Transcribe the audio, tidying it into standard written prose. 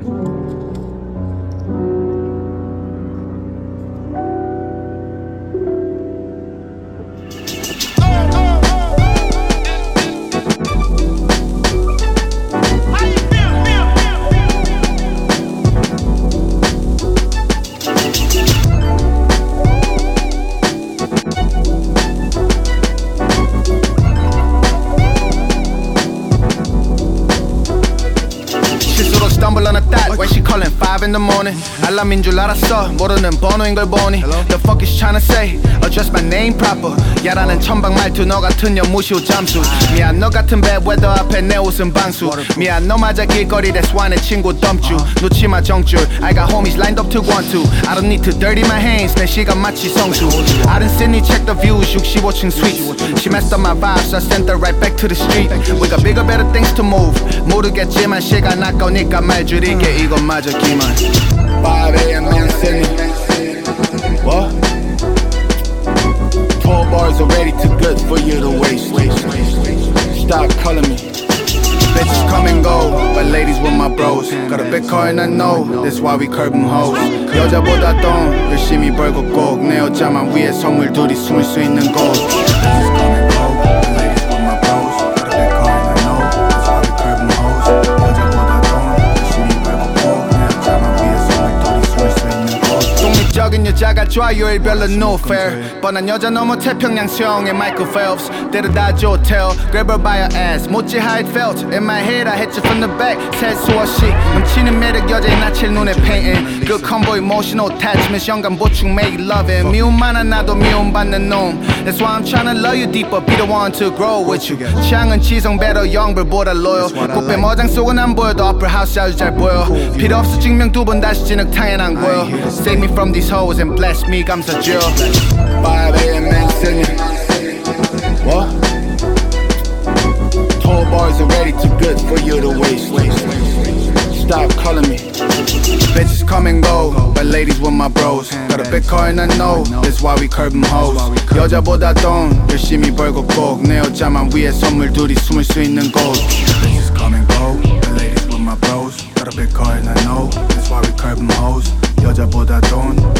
Stumble on a thought when she calling 5 in the morning. 알람인 줄 알았어 모르는 번호인 걸 보니. The fuck is tryna say? Address my name proper. 야라는 천방 말투 너 같은 년 무시호 잠수. 미안 너 같은 bad weather 앞에 내 옷은 방수. 미안 너 맞아 길거리 that's why 내 친구 덤주. 놓치마 정줄 I got homies lined up to want to. I don't need to dirty my hands 내 시간 마치 성수. I done Sydney check the views 65층 suites. She messed up my vibes so I sent her right back to the street. We got bigger better things to move. 모르겠지만 시간 아까우니까 말 줄이게 이것마저 기만. 5 a.m. in Sydney. What? 12 bars already too good for you to waste. Stop calling me. Bitches come and go, but ladies with my bros. Got a big car and I know that's why we curb them hoes. 여자보다 돈 열심히 벌고 꼭 내 여자만 위해 선물 둘이 숨을 수 있는 곳. Bitches come and go, but ladies with my bros. Got a big car and I know that's why we curb them hoes. 여자보다 돈 열심히 벌고 꼭 내 여자만 위해 선물 둘이 숨을 수 있는 곳. 독립적인 여자가 좋아요일 별로 no fair. 뻔한 여자 너머 태평양 수영의 Michael Phelps. 데려다줘 hotel, grab her by her ass. 못지 how it felt. In my head I hit you from the back. 새 수없이 넘치는 매력 여자의 낯을 눈에 painting. Good combo emotional attachments 영감 보충 make loving. 미움만 안 나도 미움받는 놈. That's why I'm tryna love you deeper. Be the one to grow with you. 취향은 지성 better 영불보다 loyal. 꽃배 머장 속은 안 보여도 upper house 아주 잘 보여. 필요 없어 증명 두 번 다시 진흙 탕에 안 보여. Save me from these hoes and bless me 감사줘. 5 a.m. in Sydney. What? 12 bars already too good for you to waste. Stop calling me. Bitches come and go, but ladies with my bros. Got a big car and I know that's why we curb them hoes. 여자보다 돈 열심히 벌고 꼭 내 여자만 위해 선물 둘이 숨을 수 있는 곳. Bitches come and go, but ladies with my bros. Got a big car and I know that's why we curb them hoes. 여자보다 돈